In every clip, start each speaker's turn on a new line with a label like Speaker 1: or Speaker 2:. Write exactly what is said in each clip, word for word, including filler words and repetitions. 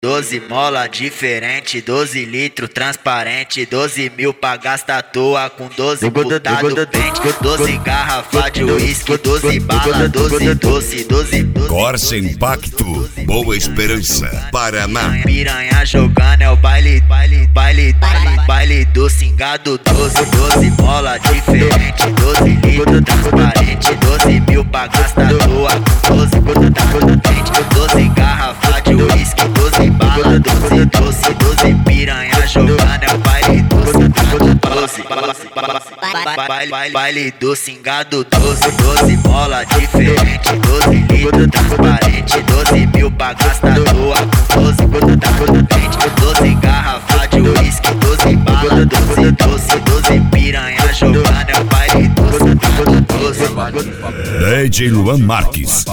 Speaker 1: Doze mola diferente, doze litro transparente, doze mil pra gastar à toa com doze putado pente, doze garrafa de uísque, doze bala, doze doce, doze
Speaker 2: Corsa Impacto, Boa Esperança, Paraná.
Speaker 1: Piranha jogando é o baile, baile, baile, baile, baile do cingado, doze, doze mola diferente, doze litro transparente, doze mil pra gastar à toa com doze putado pente, doze garrafa de uísque, doze bala, doze doce, doze piranha jogando é o baile do cingado, doze, baile, baile do cingado, doze, doze mola diferente, doze litro transparente, doze mil pra gastar à toa com doze putado pente, doze garrafa de uísque, doze bala, doze doce, doze piranha jogando é o baile do cingado, doze.
Speaker 2: D J Luan Marques.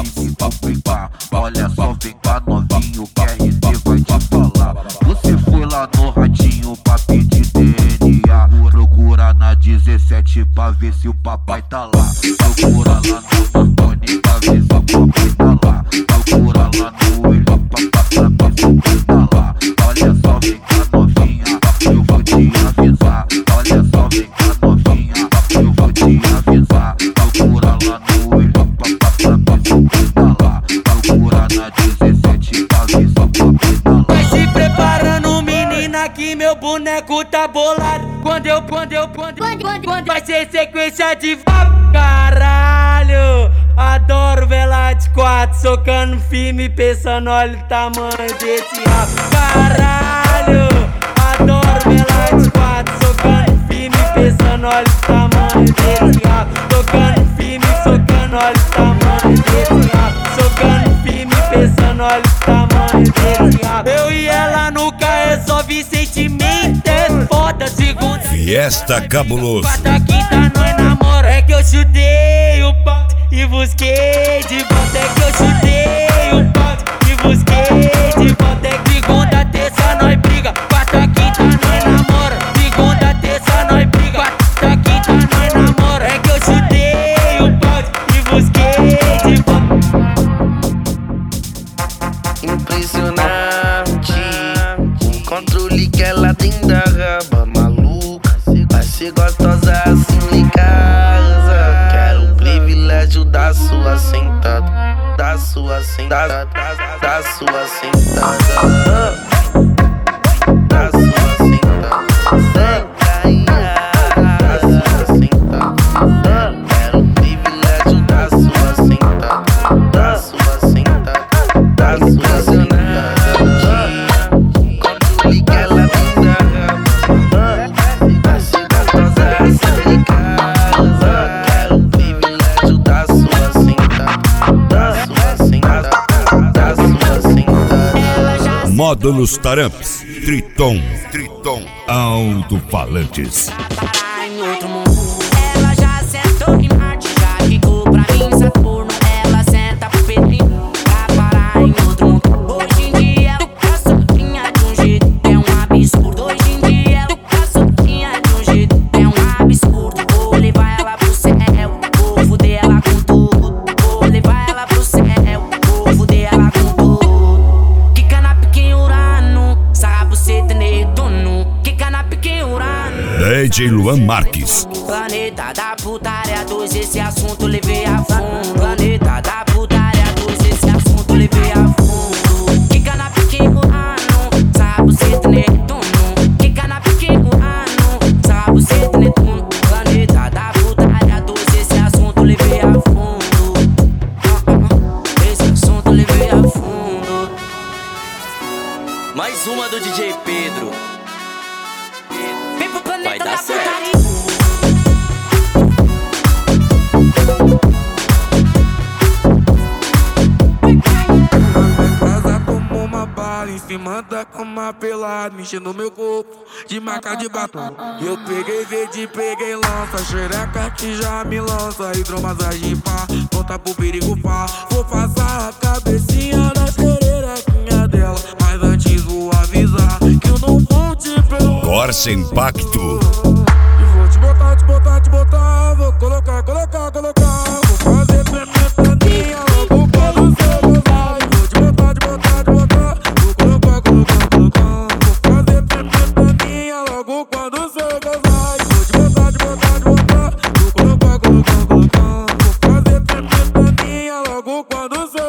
Speaker 3: Olha só, vem cá novinho, que R D vai te falar. Você foi lá no ratinho pra pedir D N A. Procura na dezessete pra ver se o papai tá lá. Procura lá no Antônio pra ver se o papai tá lá. Procura lá no William pra ver se o papai tá lá. Olha só, vem cá novinha, eu vou te avisar. Olha só, vem cá novinha, eu vou te avisar. Procura lá no William pra ver se o papai tá lá. Procura na dezessete pra ver se o papai tá lá.
Speaker 4: Vai se preparando, menina, que meu boneco tá bolado. Quando eu, quando eu, quando, quando, quando, quando vai ser sequência de vapo. Caralho, adoro vela de quatro, socando firme, pensando, olha o tamanho desse rabo. Caralho, adoro vela de quatro, socando firme, pensando, olha o tamanho desse rabo. Tocando firme, socando, olha o tamanho desse rabo. Socando firme, pensando, olha o tamanho desse rabo. Eu e ela nunca resolvi sentimento, é foda, segunda.
Speaker 2: Fiesta Cabuloso.
Speaker 4: Quarta, quinta, nós namora. É que eu chutei o pote e busquei de volta. É que eu chutei o pote e busquei de volta. É que segunda, terça, nós briga. Quarta, quinta, nós namora. Segunda, terça, nós briga. Quarta, quinta, nós namora. É que eu chutei o pote e busquei de volta.
Speaker 5: Impressionante o controle que ela tem da raba maluca. Vai ser gostosa assim em casa. Quero o privilégio da sua sentada, da sua sentada, da sua sentada, da sua sentada, da sua sentada. Quero o privilégio da sua sentada, da sua sentada, da sua sentada. Controle que ela tem da raba, vai ser gostosa assim em casa. Quero o privilégio da sua sentada, da sua sentada, da sua sentada.
Speaker 2: Módulos Taramps, Triton, Triton, Alto-Falantes.
Speaker 6: Em outro mundo, ela já sentou em Marte, já ficou pra mim Saturno. Ela senta pro Pedrinho pra parar em outro mundo. Hoje em dia, tu tá soltinha de um jeito, é um absurdo. Hoje em dia, tu tá soltinha de um jeito, é um absurdo. Vou levar ela pro céu, vou fuder ela com tudo. Vou levar ela pro céu, vou fuder ela com tudo. Kika na pique Urano, sabe você ter Netuno. Kika na pique Urano.
Speaker 2: D J Luan Marques.
Speaker 6: Planeta da putaria dois, esse assunto levei a fundo. Planeta da putaria dois, esse assunto levei a fundo. Kika na pique Urano, sabe você ter Netuno. Kika na pique Urano, sabe você ter Netuno. Planeta da putaria dois, esse assunto levei a fundo. Esse assunto levei a fundo.
Speaker 7: Mais uma do D J Pedro.
Speaker 6: Vem pro planeta
Speaker 7: Vai dar
Speaker 6: da
Speaker 7: certo.
Speaker 6: putaria.
Speaker 8: Casa como uma bala em cima da cama pelada, mexendo no meu corpo de marca de batom. Eu peguei verde, peguei lança, xereca que já me lança. Hidromassagem pá, volta pro perigo pá. Vou passar a cabecinha na xerequinha dela, mas antes vou avisar que eu não vou te perdoar.
Speaker 2: Corsa Impacto.
Speaker 8: E vou te botar, te botar, te botar. Vou colocar, colocar, colocar. Vou fazer pimentaninha logo quando você gozar. E vou te botar, te botar, te botar. Vou colocar, colocar. quando, quando cê